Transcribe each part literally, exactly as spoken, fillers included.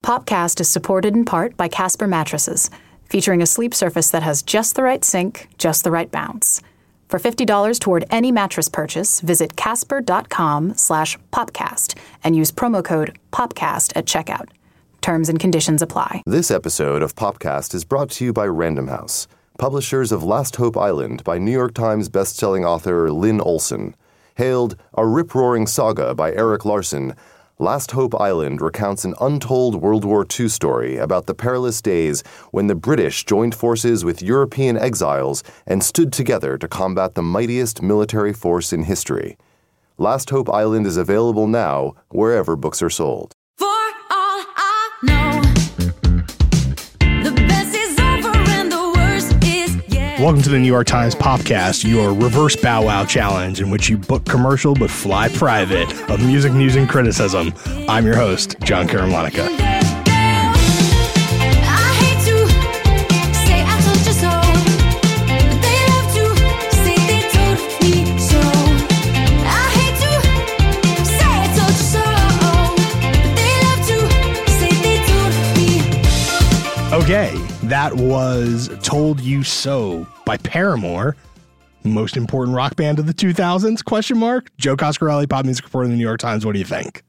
Popcast is supported in part by Casper Mattresses, featuring a sleep surface that has just the right sink, just the right bounce. For fifty dollars toward any mattress purchase, visit casper.com slash popcast and use promo code POPCAST at checkout. Terms and conditions apply. This episode of Popcast is brought to you by Random House, publishers of Last Hope Island by New York Times bestselling author Lynn Olson. Hailed a rip-roaring saga by Erik Larson, Last Hope Island recounts an untold World War Two story about the perilous days when the British joined forces with European exiles and stood together to combat the mightiest military force in history. Last Hope Island is available now wherever books are sold. For all I know, the best is over and the worst is yet. Welcome to the New York Times Popcast, your reverse Bow Wow challenge in which you book commercial but fly private of music news and criticism. I'm your host, John Karamlanica. Okay, that was Told You So by Paramore, most important rock band of the two thousands, question mark. Joe Coscarelli, pop music reporter in the New York Times. What do you think?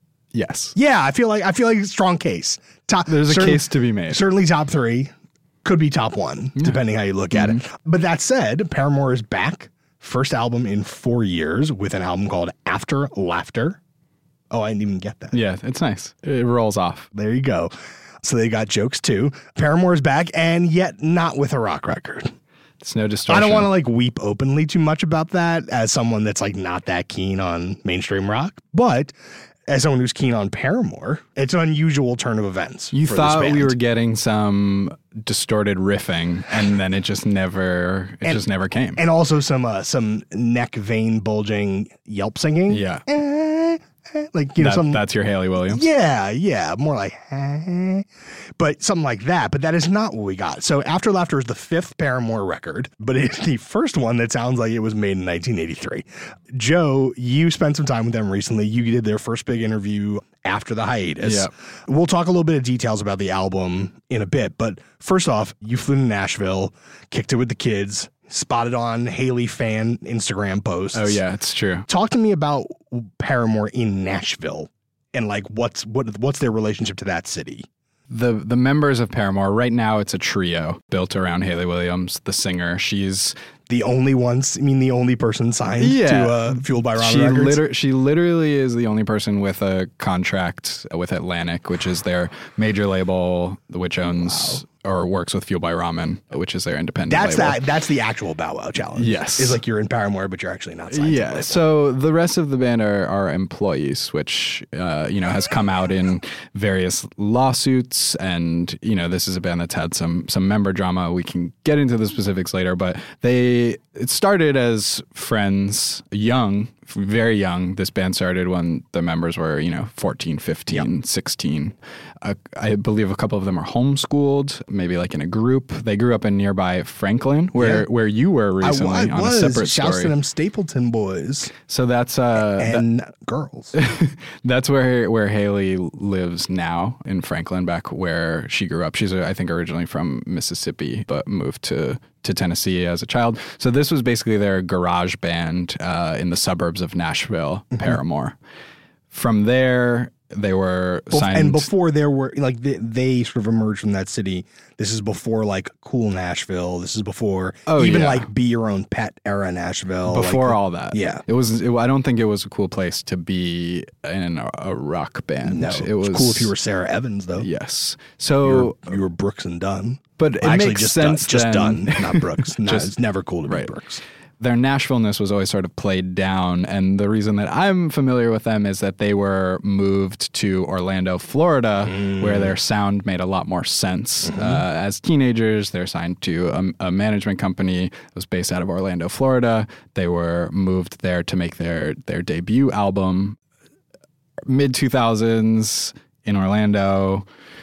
Yes. Yeah, I feel like I feel like it's a strong case. Top, There's a case to be made. Certainly top three, could be top one, yeah. depending how you look mm-hmm. at it. But that said, Paramore is back. First album in four years with an album called After Laughter. Oh, I didn't even get that. Yeah, it's nice. It rolls off. There you go. So they got jokes too. Paramore's back, and yet not with a rock record. It's no distortion. I don't want to like weep openly too much about that as someone that's like not that keen on mainstream rock, but as someone who's keen on Paramore, it's an unusual turn of events. You for thought this band. we were getting some distorted riffing, and then it just never, it and, just never came. And also some uh, some neck vein bulging yelp singing. Yeah. Eh, eh, like you know, that, some, that's your Haley Williams. Yeah, yeah, more like, eh, but something like that. But that is not what we got. So After Laughter is the fifth Paramore record, but it's the first one that sounds like it was made in nineteen eighty-three. Joe, you spent some time with them recently. You did their first big interview after the hiatus. Yeah. We'll talk a little bit of details about the album in a bit. But first off, you flew to Nashville, kicked it with the kids, spotted on Haley fan Instagram posts. Oh, yeah, it's true. Talk to me about Paramore in Nashville and like what's what what's their relationship to that city? The the members of Paramore, right now it's a trio built around Haley Williams, the singer. She's the only ones, I mean the only person signed yeah. to uh, Fueled by Ramen she Records? Liter- she literally is the only person with a contract with Atlantic, which is their major label, which owns... Wow. Or works with Fueled by Ramen, which is their independent That's label. that. That's the actual Bow Wow challenge. Yes. It's like you're in Paramore, but you're actually not signed. Yeah. So the rest of the band are, are employees, which, uh, you know, has come out in various lawsuits. And, you know, this is a band that's had some some member drama. We can get into the specifics later, but they it started as friends, young, very young. This band started when the members were, you know, fourteen, fifteen, yep. sixteen. Uh, I believe a couple of them are homeschooled, maybe like in a group. They grew up in nearby Franklin, where, yeah. where you were recently I, I on was. a separate Shouts story. to them Stapleton boys. So that's uh, and that, girls. That's where where Haley lives now in Franklin, back where she grew up. She's, I think, originally from Mississippi, but moved to to Tennessee as a child. So this was basically their garage band uh, in the suburbs of Nashville, mm-hmm. Paramore. From there, they were Bef- signed. And before there were, like, they, they sort of emerged from that city. This is before, like, cool Nashville. This is before oh, even, yeah. like, be your own pet era Nashville. Before like, all that. Yeah. It was, it, I don't think it was a cool place to be in a, a rock band. No, it was, it was cool if you were Sarah Evans, though. Yes. So you were, you were Brooks and Dunn. But it Actually, makes just sense Dunn, just then. Dunn, not Brooks. No, just, it's never cool to be right. Brooks. Their Nashville-ness was always sort of played down, and the reason that I'm familiar with them is that they were moved to Orlando, Florida, mm. where their sound made a lot more sense. Mm-hmm. Uh, as teenagers, they're signed to a, a management company that was based out of Orlando, Florida. They were moved there to make their, their debut album. mid two thousands in Orlando.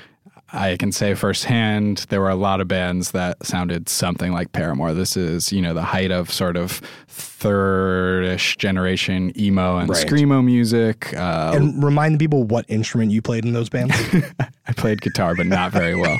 I can say firsthand, there were a lot of bands that sounded something like Paramore. This is, you know, the height of sort of third-ish generation emo and Right. screamo music. Uh, And remind the people what instrument you played in those bands. I played guitar, but not very well.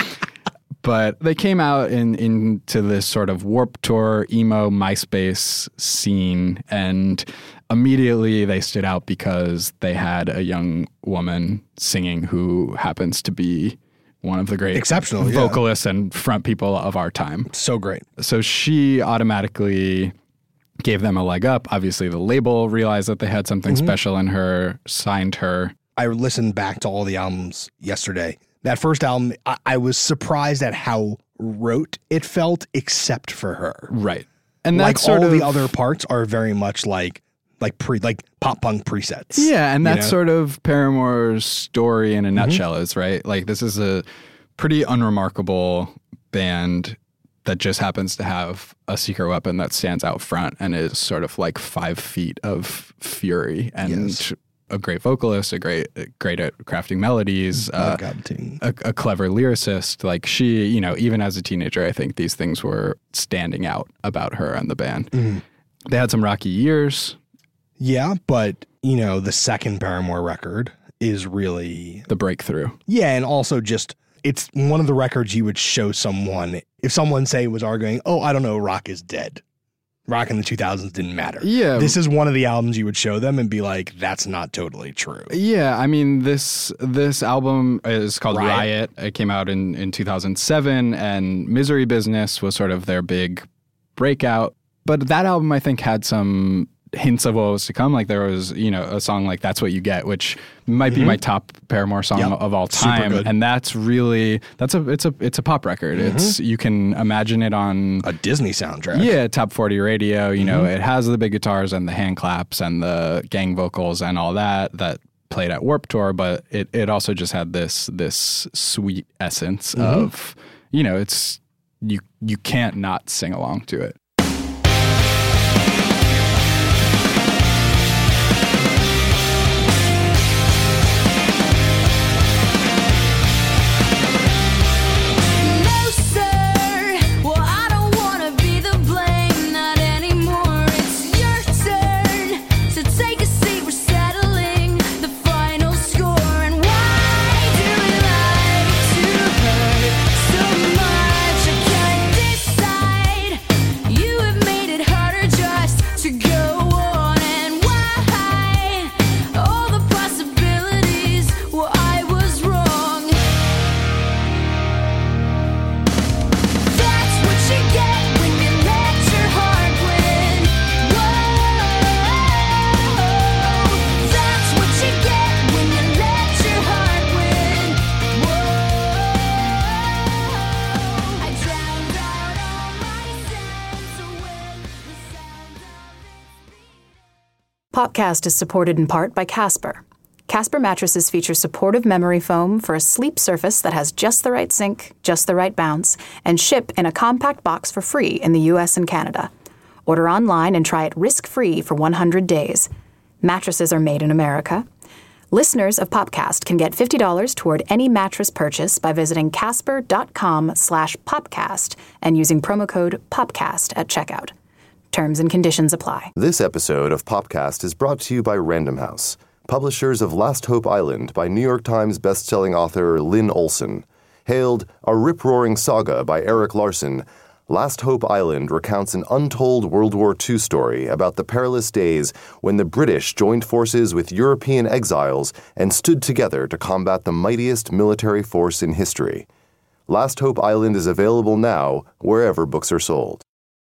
But they came out in into this sort of Warped Tour, emo, MySpace scene, and immediately they stood out because they had a young woman singing who happens to be one of the great Exceptional, yeah. vocalists and front people of our time. So great. So she automatically gave them a leg up. Obviously, the label realized that they had something Mm-hmm. special in her, signed her. I listened back to all the albums yesterday. That first album, I, I was surprised at how rote it felt, except for her. Right. And Like that's sort all of the other parts are very much like like pre like pop punk presets. Yeah, and you that's know? sort of Paramore's story in a nutshell is, right? Like, this is a pretty unremarkable band that just happens to have a secret weapon that stands out front and is sort of like five feet of fury and Yes. a great vocalist, a great great at crafting melodies, uh, I've got to- a, a clever lyricist. Like, she, you know, even as a teenager, I think these things were standing out about her and the band. Mm-hmm. They had some rocky years. Yeah, but you know, the second Paramore record is really The breakthrough. yeah, and also just it's one of the records you would show someone if someone say was arguing, oh, I don't know, rock is dead. Rock in the two thousands didn't matter. Yeah. This is one of the albums you would show them and be like, that's not totally true. Yeah, I mean, this this album is called Riot. Riot. It came out in, in two thousand seven, and Misery Business was sort of their big breakout. But that album, I think, had some hints of what was to come. Like, there was, you know, a song like That's What You Get, which might be my top Paramore song Yep. of all Super time. good. And that's really, that's a, it's a, it's a pop record. It's, you can imagine it on A Disney soundtrack. yeah, top forty radio, you know, Mm-hmm. it has the big guitars and the hand claps and the gang vocals and all that that played at Warped Tour, but it, it also just had this this sweet essence Mm-hmm. of, you know, it's you you can't not sing along to it. No, sir. Well, I don't wanna be the blame, not anymore. It's your turn to take a seat. We're settling the final score. And why do we like to hurt so much? I can't decide. You have made it harder just to go on. And why all the possibilities? Well, I was wrong. That's what you get when you let your heart win. Whoa, that's what you get when you let your heart win. Whoa, I drowned out all my sense with the sound of its beat. Popcast is supported in part by Casper. Casper mattresses feature supportive memory foam for a sleep surface that has just the right sink, just the right bounce, and ship in a compact box for free in the U S and Canada. Order online and try it risk-free for one hundred days. Mattresses are made in America. Listeners of Popcast can get fifty dollars toward any mattress purchase by visiting casper.com slash popcast and using promo code POPCAST at checkout. Terms and conditions apply. This episode of Popcast is brought to you by Random House, publishers of Last Hope Island by New York Times bestselling author Lynn Olson. Hailed a rip-roaring saga by Eric Larson, Last Hope Island recounts an untold World War Two story about the perilous days when the British joined forces with European exiles and stood together to combat the mightiest military force in history. Last Hope Island is available now wherever books are sold.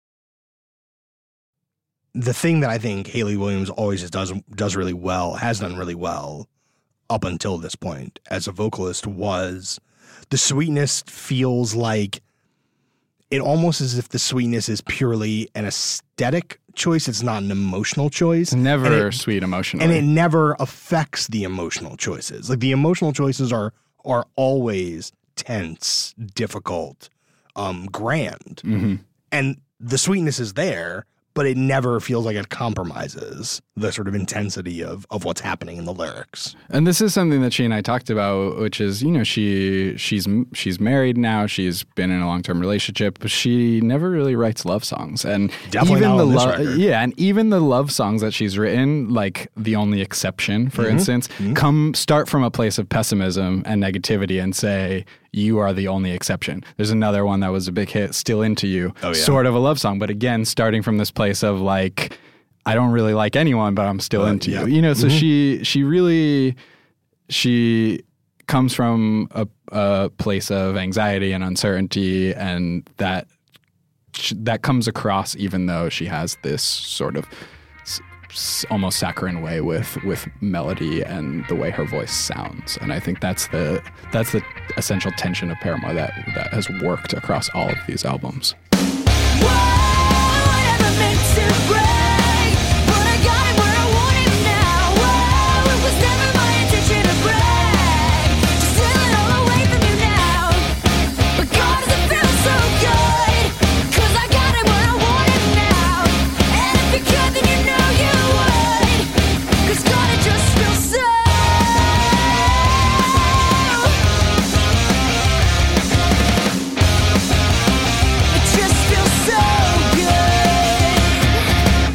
The thing that I think Hayley Williams always does does really well, has done really well up until this point as a vocalist, was the sweetness feels like it almost as if the sweetness is purely an aesthetic choice. It's not an emotional choice. It's never And it- sweet emotionally. and it never affects the emotional choices. Like the emotional choices are are always tense, difficult, um, grand, Mm-hmm. and the sweetness is there, but it never feels like it compromises the sort of intensity of, of what's happening in the lyrics. And this is something that she and I talked about, which is, you know, she she's she's married now. She's been in a long term relationship, but she never really writes love songs. And Definitely even not the on this lo- record. yeah, and even the love songs that she's written, like The Only Exception, for Mm-hmm. instance, come start from a place of pessimism and negativity and say, you are the only exception. There's another one that was a big hit, Still Into You, Oh, yeah. sort of a love song, but again, starting from this place of like, I don't really like anyone, but I'm still Uh, into yeah. you. You know, so she she really she comes from a, a place of anxiety and uncertainty, and that that comes across even though she has this sort of s- s- almost saccharine way with with melody and the way her voice sounds. And I think that's the that's the essential tension of Paramore that that has worked across all of these albums. Whatever meant to break, but I got it where I want it now. Whoa, it was never my intention to brag, just stealing all away from you now. But God, does it feel so good? 'Cause I got it where I want it now. And if you could, then you know you would. 'Cause God, it just feels so. It just feels so good.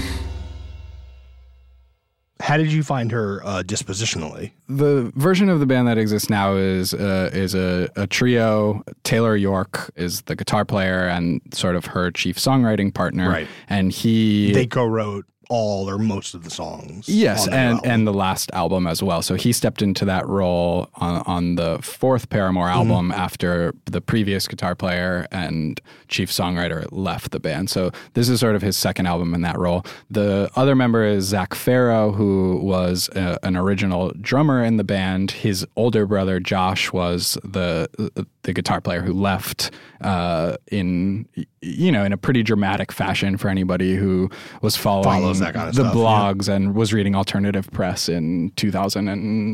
How did you find her uh, dispositionally? The version of the band that exists now is uh, is a, a trio. Taylor York is the guitar player and sort of her chief songwriting partner. Right. And he They co-wrote all or most of the songs. Yes, on that and, album. and the last album as well. So he stepped into that role on, on the fourth Paramore album after the previous guitar player and chief songwriter left the band. So this is sort of his second album in that role. The other member is Zach Farrow, who was a, an original drummer in the band. His older brother Josh was the the guitar player who left uh, in you know in a pretty dramatic fashion for anybody who was following Follows that kind of the stuff, yeah. blogs and was reading alternative press in two thousand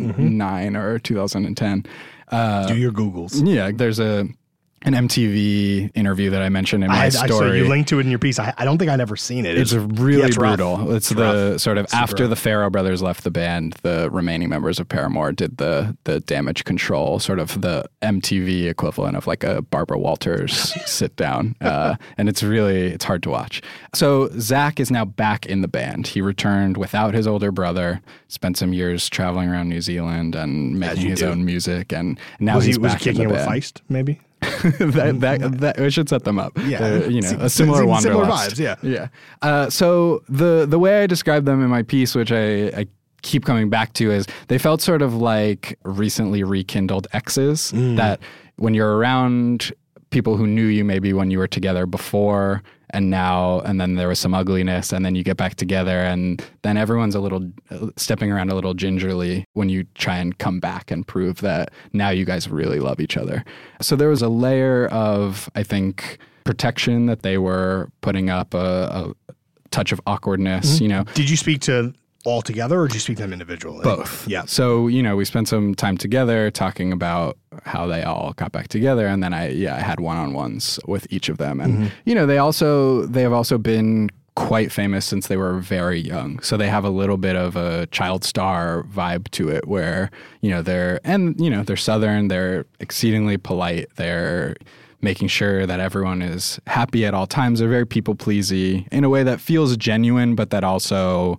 nine or two thousand ten. Uh, Do your Googles. yeah, there's a an M T V interview that I mentioned in my I, I story. saw you linked to it in your piece. I, I don't think I'd ever seen it. It's yeah, really it's rough. brutal. It's It's the rough. sort of Super after rough. the Farrow brothers left the band, the remaining members of Paramore did the the Damage Control, sort of the M T V equivalent of like a Barbara Walters sit down, uh, and it's really it's hard to watch. So Zach is now back in the band. He returned without his older brother. Spent some years traveling around New Zealand and making you his do. own music, and now Was he he's was he back in kicking the it with band. Feist, maybe? that, that, that we should set them up. Yeah. Uh, you know, Se- a similar seems similar wanderlust. vibes, yeah. yeah. Uh, so the the way I describe them in my piece, which I, I keep coming back to, is they felt sort of like recently rekindled exes. Mm. That when you're around people who knew you maybe when you were together before and now, and then there was some ugliness, and then you get back together, and then everyone's a little uh, stepping around a little gingerly when you try and come back and prove that now you guys really love each other. So there was a layer of, I think, protection that they were putting up, a, a touch of awkwardness, you know. Did you speak to all together or did you speak to them individually? Both. Yeah. So, you know, we spent some time together talking about how they all got back together. And then I, yeah, I had one-on-ones with each of them. And, you know, they also, they have also been quite famous since they were very young. So they have a little bit of a child star vibe to it where, you know, they're, and, you know, they're Southern, they're exceedingly polite, they're making sure that everyone is happy at all times. They're very people-pleasy in a way that feels genuine, but that also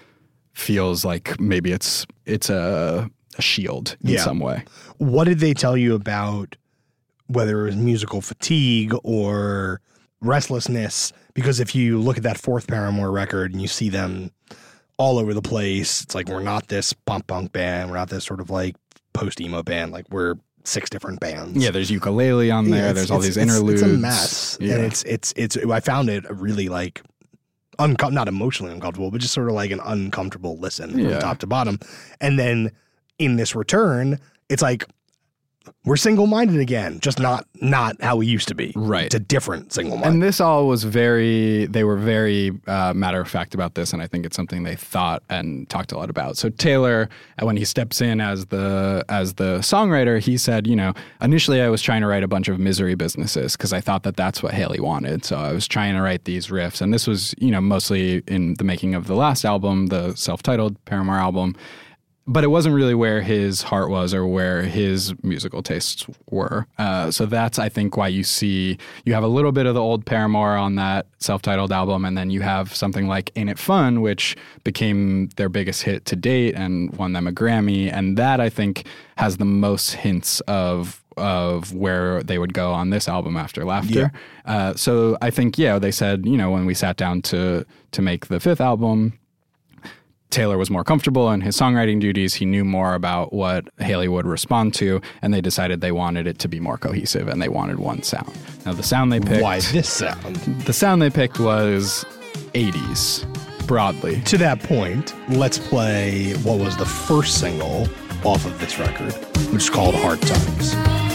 feels like maybe it's it's a, a shield in Yeah. some way. What did they tell you about whether it was musical fatigue or restlessness? Because if you look at that fourth Paramore record and you see them all over the place, it's like, we're not this punk punk band. We're not this sort of like post-emo band. Like, we're six different bands. Yeah, there's ukulele on there. Yeah, it's- there's all it's- these it's- interludes. It's a mess. Yeah. And it's, it's, it's, I found it a really like, uncom- not emotionally uncomfortable, but just sort of like an uncomfortable listen Yeah. from top to bottom. And then in this return, it's like, we're single-minded again, just not not how we used to be. Right. It's a different single-minded. And this all was very, they were very uh, matter of fact about this, and I think it's something they thought and talked a lot about. So Taylor, when he steps in as the as the songwriter, he said, you know, initially I was trying to write a bunch of misery businesses because I thought that that's what Hayley wanted. So I was trying to write these riffs, and this was, you know, mostly in the making of the last album, the self-titled Paramore album. But it wasn't really where his heart was or where his musical tastes were. Uh, so that's, I think, why you see, you have a little bit of the old Paramore on that self-titled album, and then you have something like Ain't It Fun, which became their biggest hit to date and won them a Grammy. And that, I think, has the most hints of of where they would go on this album after Laughter. Yeah. Uh, so I think, yeah, they said, you know, when we sat down to to make the fifth album, Taylor was more comfortable in his songwriting duties. He knew more about what Hayley would respond to, and they decided they wanted it to be more cohesive, and they wanted one sound. Now, the sound they picked... Why this sound? The sound they picked was eighties, broadly. To that point, let's play what was the first single off of this record, which is called Hard Times.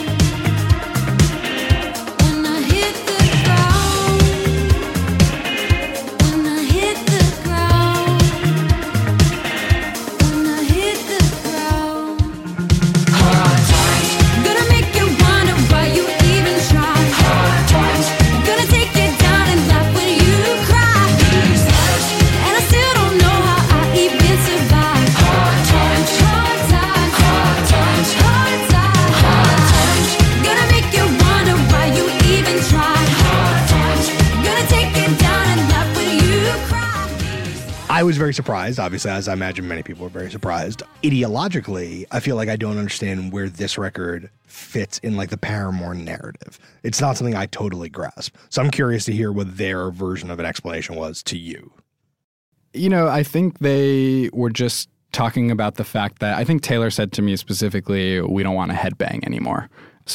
When I hit the ground, when I hit the ground, when I hit the ground, hard times. Gonna make you wonder why you even try. Hard times. Gonna take you down and laugh when you cry. These lies, and I still don't know how I even survive. Hard times, hard times, hard times, hard times, hard times. Gonna make you wonder why you even try. Hard times. Gonna take you down and laugh when you cry. I was very surprised, obviously, as I imagine many people were very surprised. Ideologically, I feel like I don't understand where this record fits in like the Paramore narrative. It's not something I totally grasp. So I'm curious to hear what their version of an explanation was to you. You know, I think they were just talking about the fact that, I think Taylor said to me specifically, we don't want to headbang anymore.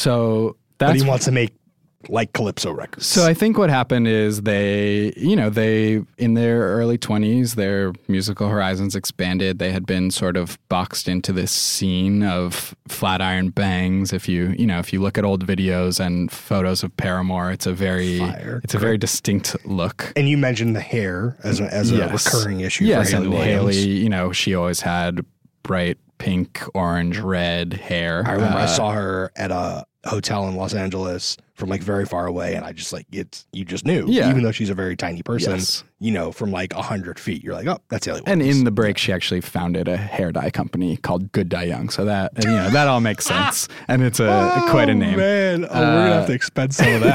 So that's... But he wants to make like Calypso records. So I think what happened is they, you know, they, in their early twenties, their musical horizons expanded. They had been sort of boxed into this scene of Flatiron Bangs. If you, you know, if you look at old videos and photos of Paramore, it's a very, Fire. it's a very distinct look. And you mentioned the hair as a, as a Yes. recurring issue Yes, for Hayley and Williams. Hayley, you know, she always had bright pink, orange, red hair. I remember I Uh, saw her at a hotel in Los Angeles from like very far away, and I just like it's you just knew, Yeah. even though she's a very tiny person, Yes. you know, from like a hundred feet, you're like, oh, that's Hayley And Williams. in the break, she actually founded a hair dye company called Good Dye Young. So that, you know, that all makes sense. And it's a quite a name. Man, oh, we're gonna have to expense some of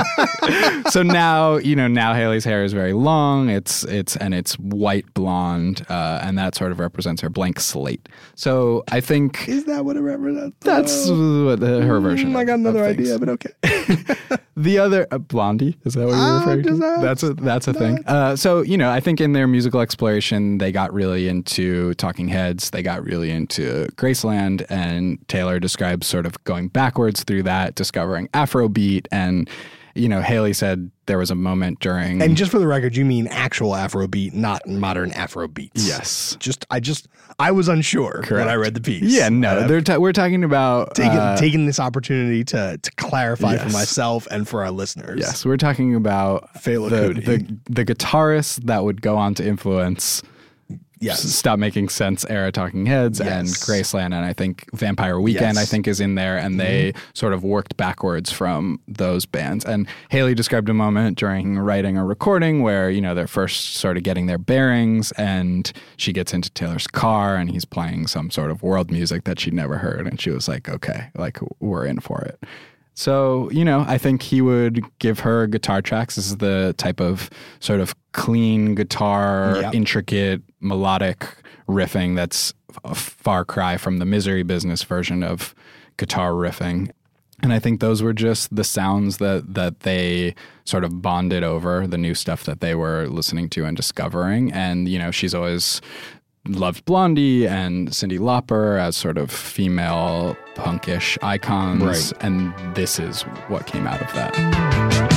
that. So now, you know, now Hayley's hair is very long. It's it's and it's white blonde, uh, and that sort of represents her blank slate. So I think Is that what it represents? that's what the, her version. Mm, I got of- another of things. idea, but okay. The other uh, Blondie, is that what you're Ah, referring to? does that- That's a that's a thing. Uh, so you know, I think in their musical exploration, they got really into Talking Heads. They got really into Graceland, and Taylor describes sort of going backwards through that, discovering Afrobeat, and you know, Hayley said there was a moment during And just for the record, you mean actual Afrobeat, not modern Afrobeats. yes, Just I just I was unsure when I Correct. read the piece. yeah, no, And I've they're ta- we're talking about taken uh, taking this opportunity to to clarify for yes. myself and for our listeners. Yes, we're talking about Fela the, Kuti. the the guitarist that would go on to influence Yes. Stop Making Sense era Talking Heads and Yes. Graceland, and I think Vampire Weekend Yes. I think is in there, and they sort of worked backwards from those bands. And Hayley described a moment during writing a recording where, you know, they're first sort of getting their bearings, and she gets into Taylor's car and he's playing some sort of world music that she'd never heard, and she was like, okay, like we're in for it. So, you know, I think he would give her guitar tracks. This is the type of sort of clean guitar, Yep. intricate, melodic riffing that's a far cry from the Misery Business version of guitar riffing. And I think those were just the sounds that, that they sort of bonded over, the new stuff that they were listening to and discovering. And, you know, she's always loved Blondie and Cyndi Lauper as sort of female punkish icons. Right. And this is what came out of that.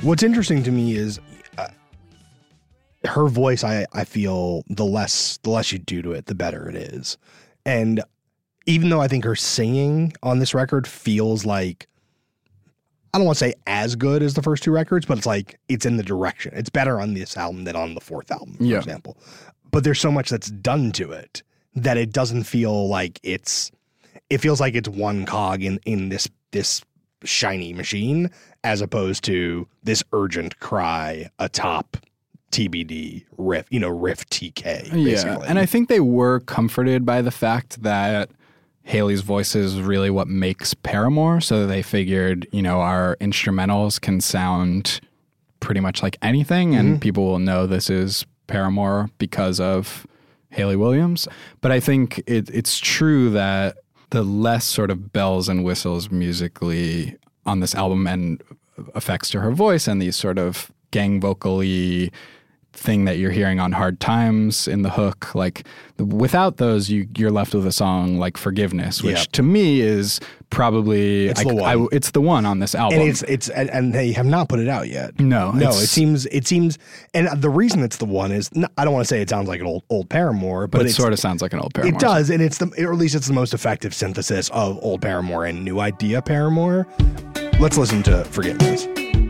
What's interesting to me is uh, her voice. I, I feel the less the less you do to it, the better it is. And even though I think her singing on this record feels like, I don't want to say as good as the first two records, but it's like it's in the direction. It's better on this album than on the fourth album, for Yeah. example. But there's so much that's done to it that it doesn't feel like it's. It feels like it's one cog in in this this shiny machine, as opposed to this urgent cry atop T B D riff, you know, riff T K. Basically. Yeah, and I think they were comforted by the fact that Haley's voice is really what makes Paramore, so they figured, you know, our instrumentals can sound pretty much like anything, and Mm-hmm. people will know this is Paramore because of Haley Williams. But I think it, it's true that the less sort of bells and whistles musically on this album and effects to her voice and these sort of gang vocally thing that you're hearing on Hard Times in the hook, like without those, you, you're left with a song like Forgiveness, which Yeah. to me is probably It's I- the one. I- it's the one on this album. And it's it's and, and they have not put it out yet. No, no. it's- It seems it seems, and the reason it's the one is n- I don't want to say it sounds like an old old Paramore, but, but it it's, sort of sounds like an old Paramore. it does, and it's the or at least it's the most effective synthesis of old Paramore and new idea Paramore. Let's listen to Forgiveness.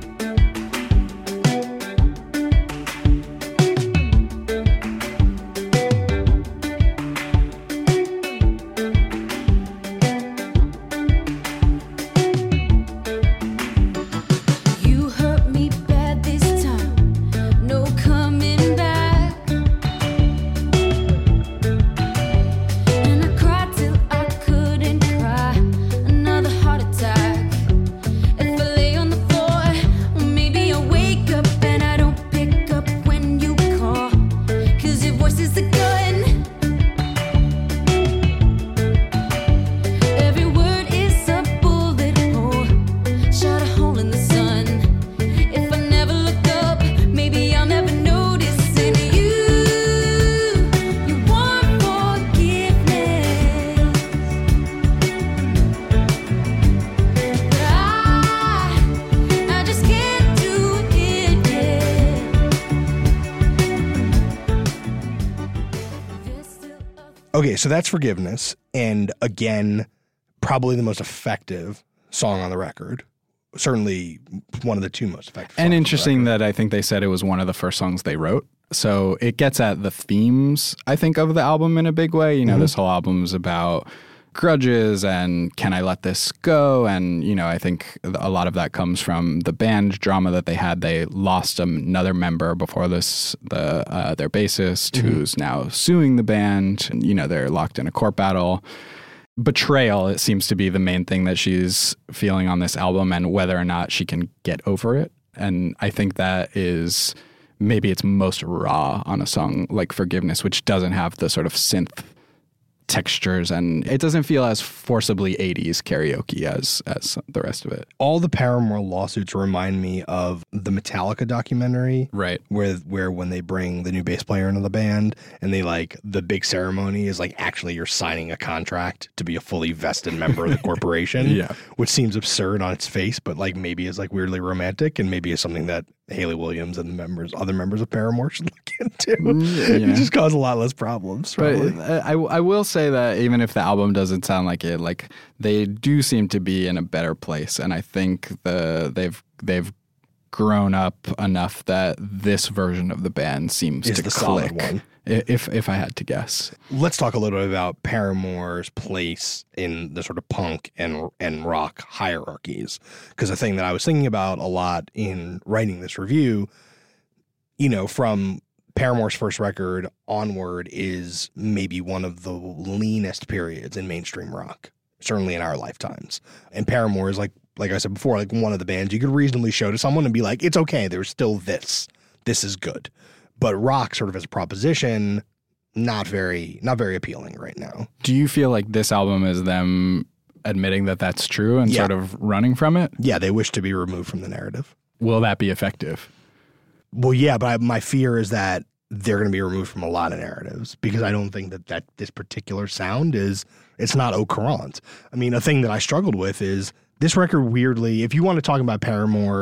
You hurt me bad this time, no coming back. And I cried till I couldn't cry, another heart attack. If I lay on the floor, maybe I wake up and I don't pick up when you call, 'cause your voice is a gun. Every word is a bullet hole, shot a hole in the sun. If I never look up, maybe I'll never notice. And you, you want forgiveness, but I, I just can't do it yet. There's still a Okay, so that's Forgiveness, and again, probably the most effective song on the record. Certainly one of the two most effective. songs on And the interesting record. that I think they said it was one of the first songs they wrote. So it gets at the themes, I think, of the album in a big way. You know, Mm-hmm. this whole album's about grudges and can I let this go? And, you know, I think a lot of that comes from the band drama that they had. They lost another member before this, the uh, their bassist, Mm-hmm. who's now suing the band. And, you know, they're locked in a court battle. Betrayal, it seems to be the main thing that she's feeling on this album, and whether or not she can get over it. And I think that is maybe it's most raw on a song like Forgiveness, which doesn't have the sort of synth textures, and it doesn't feel as forcibly eighties karaoke as as the rest of it. all the Paramore lawsuits remind me of the Metallica documentary. Right. Where where when they bring the new bass player into the band and they like the big ceremony is like actually you're signing a contract to be a fully vested member of the corporation. Yeah. Which seems absurd on its face, but like maybe is like weirdly romantic and maybe is something that Haley Williams and the members other members of Paramore should look into. yeah. It just cause a lot less problems. But Probably. I, I will say that even if the album doesn't sound like it, like they do seem to be in a better place, and I think the they've they've grown up enough that this version of the band seems Is to the click. solid one. i- If if I had to guess, Let's talk a little bit about Paramore's place in the sort of punk and and rock hierarchies. Because the thing that I was thinking about a lot in writing this review, you know, from Paramore's first record onward is maybe one of the leanest periods in mainstream rock, certainly in our lifetimes. And Paramore is like, like I said before, like one of the bands you could reasonably show to someone and be like, it's okay, there's still this. This is good. But rock sort of as a proposition, not very not very appealing right now. do you feel like this album is them admitting that that's true and Yeah. sort of running from it? Yeah, they wish to be removed from the narrative. Will that be effective? Well, yeah, but I, my fear is that they're going to be removed from a lot of narratives because I don't think that, that this particular sound is, it's not au courant. I mean, a thing that I struggled with is this record weirdly, if you want to talk about Paramore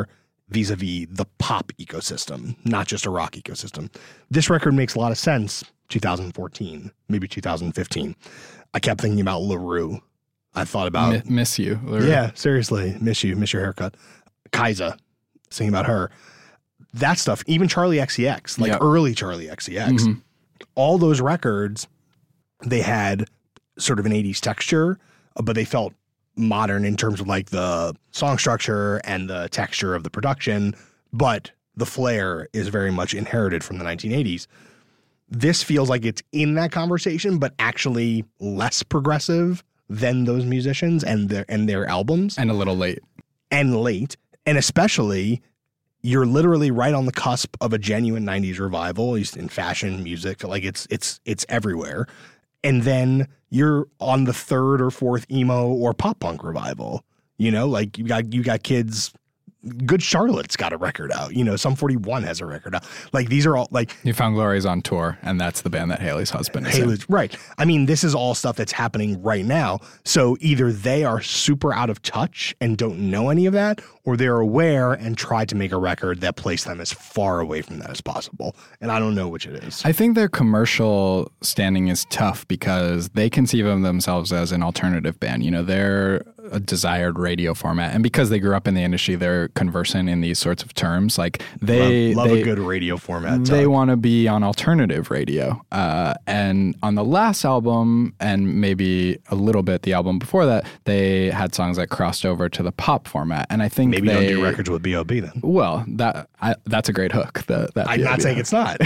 vis-a-vis the pop ecosystem, not just a rock ecosystem. This record makes a lot of sense. two thousand fourteen, maybe two thousand fifteen. I kept thinking about LaRue. I thought about Mi- miss you. Or- yeah, seriously, miss you, miss your haircut. Kaisa, singing about her. That stuff, even Charlie X C X, like Yep. early Charlie X C X, Mhm. all those records, they had sort of an eighties texture, but they felt modern in terms of like the song structure and the texture of the production, but the flair is very much inherited from the nineteen eighties. This feels like it's in that conversation, but actually less progressive than those musicians and their and their albums, And a little late. and late. And especially, you're literally right on the cusp of a genuine nineties revival, at least in fashion, music. Like it's it's it's everywhere. And then you're on the third or fourth emo or pop punk revival. You know, like you got you got kids. Good Charlotte's got a record out. You know, Sum forty-one has a record out. Like these are all like You Found Glory's on tour, and that's the band that Haley's husband is in. Haley's, right. I mean, this is all stuff that's happening right now. So either they are super out of touch and don't know any of that, or they're aware and try to make a record that placed them as far away from that as possible. And I don't know which it is. I think their commercial standing is tough because they conceive of themselves as an alternative band. You know, they're a desired radio format, and because they grew up in the industry, they're conversant in these sorts of terms. Like they love, love they, a good radio format. They Doug. want to be on alternative radio. Uh, and on the last album, and maybe a little bit the album before that, they had songs that crossed over to the pop format. And I think Maybe they, don't do records with B O B then. Well, that I, that's a great hook. The, that I'm not saying it's not.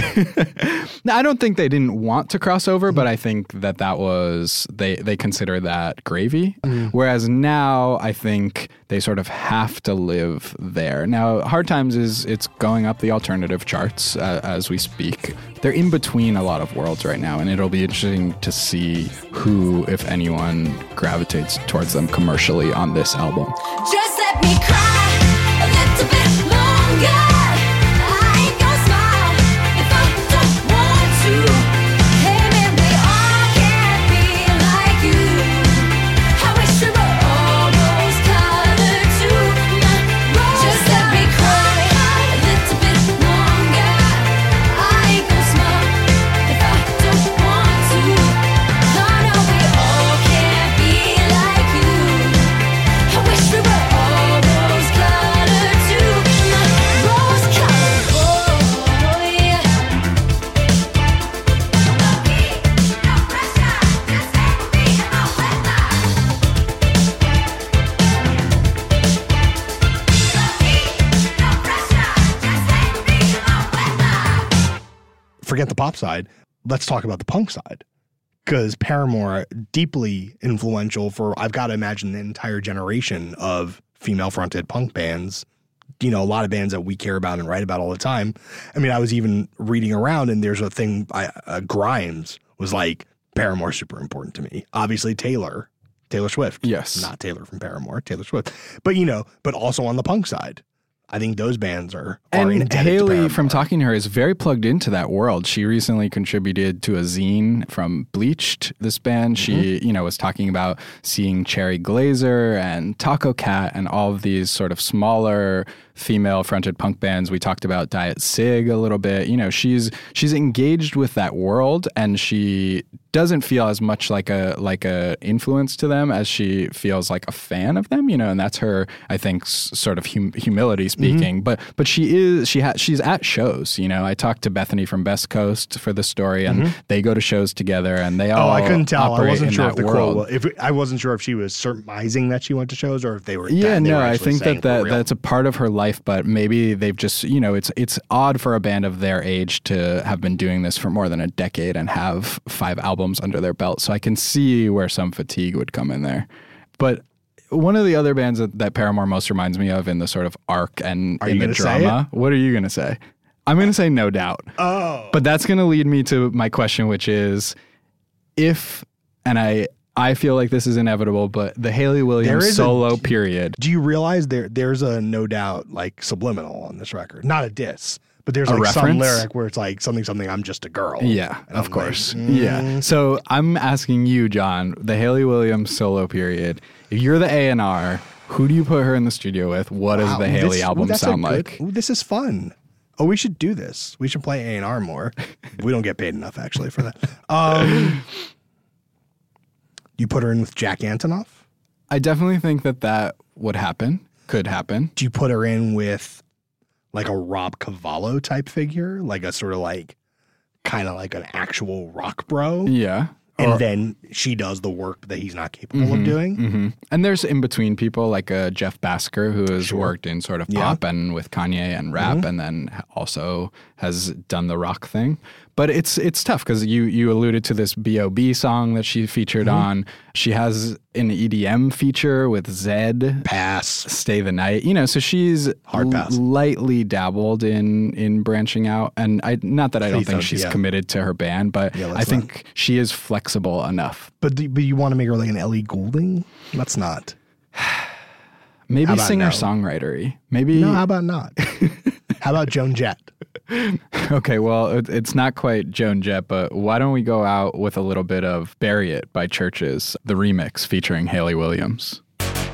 No, I don't think they didn't want to cross over, but I think that that was they they consider that gravy. Whereas now, I think they sort of have to live there. Now, Hard Times is it's going up the alternative charts uh, as we speak. They're in between a lot of worlds right now, and it'll be interesting to see who, if anyone, gravitates towards them commercially on this album. Just let me cry a little bit longer. I ain't gonna smile if I don't want to. Hey man, we all can't be like you. I wish we were almost colored to my rose. Just let me cry a little bit longer. I ain't gonna smile if I don't want to. No, no, we all can't be like you. I wish we were all rose colored too. Not rose colored, oh yeah. No heat, no pressure, just let me in my weather. No heat, no pressure, just let me in my weather. Forget the pop side. Let's talk about the punk side. Because Paramore, deeply influential for, I've got to imagine, the entire generation of female-fronted punk bands. You know, a lot of bands that we care about and write about all the time. I mean, I was even reading around, and there's a thing, I, uh, Grimes was like, Paramore super important to me. Obviously, Taylor, Taylor Swift. Yes. Not Taylor from Paramore, Taylor Swift. But, you know, but also on the punk side. I think those bands are, are And indebted to Haley, Paramore. from talking to her, is very plugged into that world. She recently contributed to a zine from Bleached, this band. She, you know, was talking about seeing Cherry Glazer and Taco Cat and all of these sort of smaller female-fronted punk bands. We talked about Diet Sig a little bit. You know, she's she's engaged with that world, and she doesn't feel as much like a like a influence to them as she feels like a fan of them. You know, and that's her, I think, s- sort of hum- humility speaking. But but she is she ha- she's at shows. You know, I talked to Bethany from Best Coast for the story, and they go to shows together, and they all Oh, I couldn't tell. I operate wasn't in sure that if the world. quote. Was, if I wasn't sure if she was surmising that she went to shows or if they were. Yeah, that, they no, were I actually think saying that, for that real. that's a part of her life, but maybe they've just, you know, it's it's odd for a band of their age to have been doing this for more than a decade and have five albums under their belt. So I can see where some fatigue would come in there. But one of the other bands that, that Paramore most reminds me of in the sort of arc and Are in you the gonna say drama, what are you going to say? I'm going to say No Doubt. Oh, But that's going to lead me to my question, which is if, and I I feel like this is inevitable, but the Haley Williams is a- solo period. do you realize there there's a No Doubt like subliminal on this record? Not a diss, but there's A like some reference? lyric where it's like something something I'm just a girl. Yeah, And of I'm course. like, mm. Yeah. So I'm asking you, John, the Haley Williams solo period. If you're the A and R, Who do you put her in the studio with? What does Wow, the Haley this- ooh, album that's a sound good- like? Ooh, this is fun. Oh, we should do this. We should play A and R more. We don't get paid enough, actually, for that. Um, you put her in with Jack Antonoff? I definitely think that that would happen, could happen. Do you put her in with like a Rob Cavallo type figure? Like a sort of like, kind of like an actual rock bro? Yeah. And Or- then she does the work that he's not capable Mm-hmm, of doing? hmm And there's in between people like uh, Jeff Basker, who has Sure. worked in sort of Yeah. pop and with Kanye and rap, Mhm. and then also has done the rock thing. But it's it's tough because you you alluded to this B O B song that she featured Mm-hmm. on. She has an E D M feature with Zedd. Pass. Stay the Night, you know, so she's Hard pass. lightly dabbled in in branching out, and I not that I don't Please think don't, she's yeah. committed to her band, but Yeah, I let's think she is flexible enough. But, do- but you want to make her like an Ellie Goulding? That's not. Maybe How about singer no? songwritery. Maybe No, how about not? How about Joan Jett? okay. Well, it, it's not quite Joan Jett, but why don't we go out with a little bit of "Bury It" by Churches, the remix featuring Haley Williams.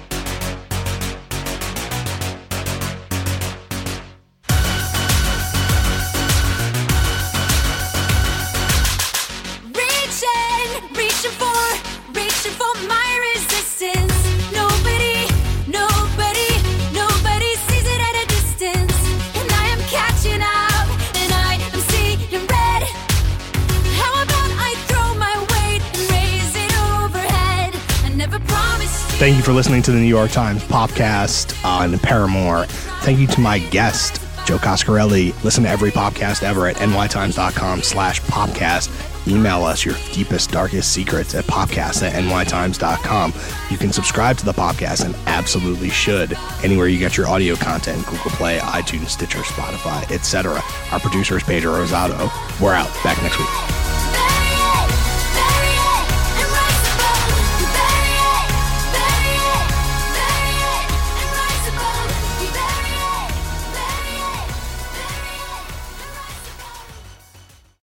Reaching, reaching for, reaching for my resistance. Nobody, nobody, nobody sees it at a distance. And I am catching up, and I am seeing red. How about I throw my weight and raise it overhead? I never promised you. Thank you for listening to the New York Times podcast on Paramore. Thank you to my guest, Joe Coscarelli. Listen to every podcast ever at nytimes.com slash podcast. Email us your deepest, darkest secrets at podcast at nytimes.com. You can subscribe to the podcast and absolutely should anywhere you get your audio content, Google Play, iTunes, Stitcher, Spotify, et cetera. Our producer is Pedro Rosado. We're out. Back